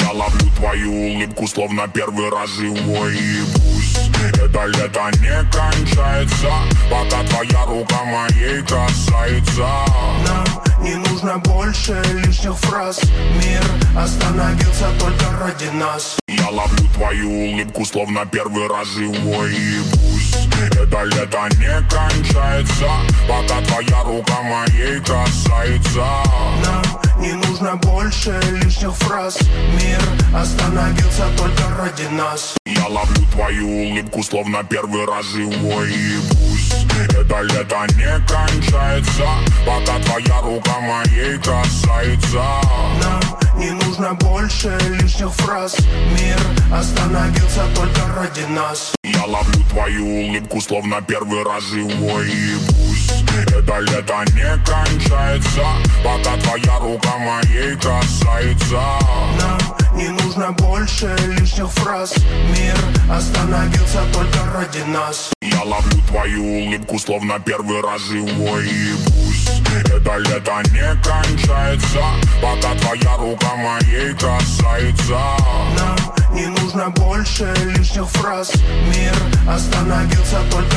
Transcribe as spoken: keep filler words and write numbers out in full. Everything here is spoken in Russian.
Я ловлю твою улыбку, словно первый раз живой. И пусть это лето не кончается, пока твоя рука моей касается. Нам не нужно больше лишних фраз. Мир остановился только ради нас. Я ловлю твою улыбку, словно первый раз живой. И пусть это лето не кончается, пока твоя рука моей касается. Нам не нужно больше лишних фраз. Мир остановился только ради нас. Я ловлю твою улыбку, словно первый раз живой. И пусть это лето не кончается, пока твоя рука моей касается. Нам не нужно больше лишних фраз. Мир остановился только ради нас. Я ловлю твою улыбку, словно первый раз живой. И пусть это лето не кончается, пока твоя рука моей касается. Нам не нужно больше лишних фраз. Мир остановился только ради нас. Я ловлю твою улыбку, словно первый раз живой. И пусть это лето не кончается, пока твоя рука моей касается. Нам не нужно больше лишних фраз. Мир остановился только